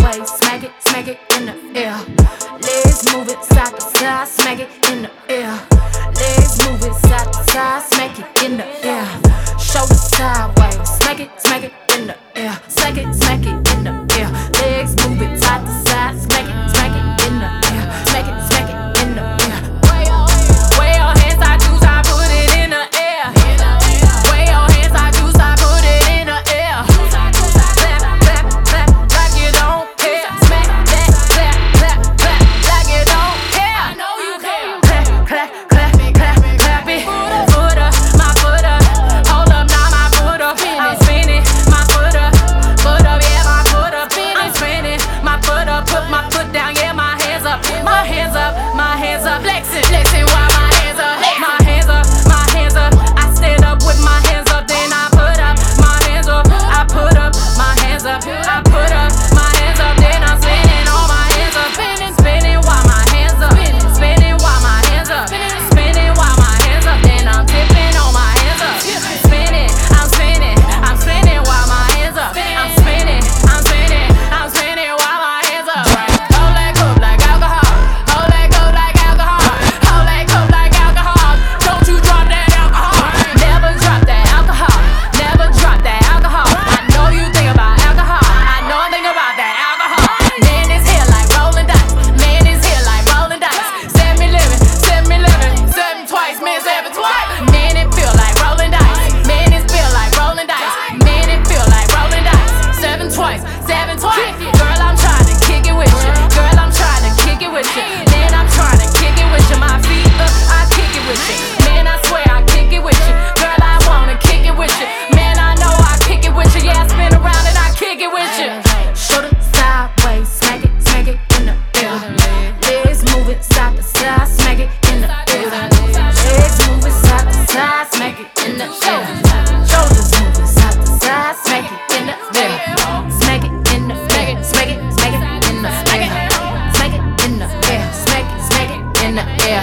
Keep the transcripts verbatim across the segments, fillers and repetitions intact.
sideways, smack it, smack it in the air. Legs move it side to side, smack it in the air. Legs move it side to side, smack it in the air. Shoulders sideways, smack it, smack it in the air. Smack it, smack it in the air. Legs move it side to side, smack it, smack it in the air. Smack it, smack it in the air. Way your hands, I choose, I put it in the air. Way your hands, I choose, I put it in the air. Clap, clap, clap, like you don't care. Smack that, clap, clap, clap, like you don't care. I know you care. Clap, clap, clap, clap, clap it. Foot up, my foot up. Hold up, now my foot up. I'm spinning, my foot up. Foot up, yeah, my foot up. I'm spinning, my foot up. Put my foot down, yeah, my hands up. My hands up, my hands up. Flexing, flexing while my hands up. My hands up, my hands up. I stand up with my hands up, then I put up my hands up. I put up my hands up. I put up my hands up, then I'm spinning all my hands up. Spinning, spinning while my hands up. Spinning while my hands up. Spinning while my hands up, then I'm tipping on my hands up. Spinning, I'm spinning, I'm spinning while my hands up. I'm spinning, I'm spinning, I'm spinning while my hands up. Hold that cup like alcohol. Hold that cup like alcohol. Hold that cup like alcohol. Don't you drop that alcohol. Never drop that alcohol. Never drop that alcohol. I know you think about alcohol. I know I think about that alcohol. Man is here like rolling dice. Man is here like rolling dice. Set me living, set me living. Seven twice, man, seven twice. Man, it feel like rolling dice. Man, it feel like rolling dice. Man, it feel like rolling dice. Seven twice, seven twice. Girl, I'm trying to kick it with you. Girl, I'm trying to kick it with you. Man, I'm trying to kick it with you. My feet up, I kick it with you. Man, I swear I kick it with you. Girl, I wanna kick it with you. Man, I know I kick it with you. Yeah, I spin around and I kick it with you. Shoulder sideways, smack it, smack it in the air. Legs move it side to side, smack it in the air. Legs move it side to side, smack it in the air. Shoulders move it side to side, smack it in the air. Smack it in the air, smack it, smack it in the air. Smack it in the air, smack it, smack it in the air.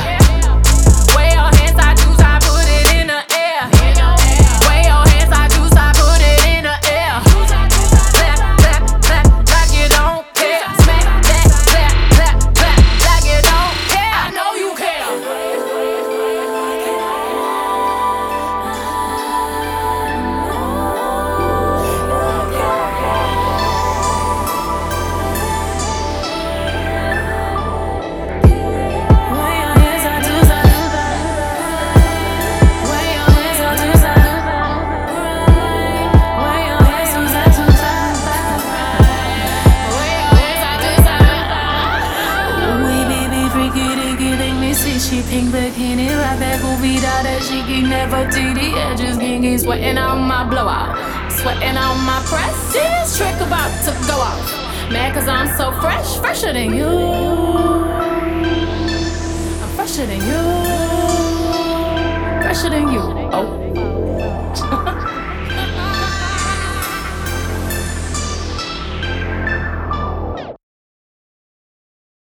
Way your hands, I choose, I put it in the air. Way your hands, I choose, I put it in the air. Clap, clap, clap, like you don't care. Smack that, clap, clap, clap, like you don't care. I know you care. She pink bikini, right back goofy doll that she can never see the edges. Gingy sweating on my blowout, sweating on my press. See this trick about to go off. Mad cause I'm so fresh, fresher than you. I'm fresher than you, fresher than you. Oh.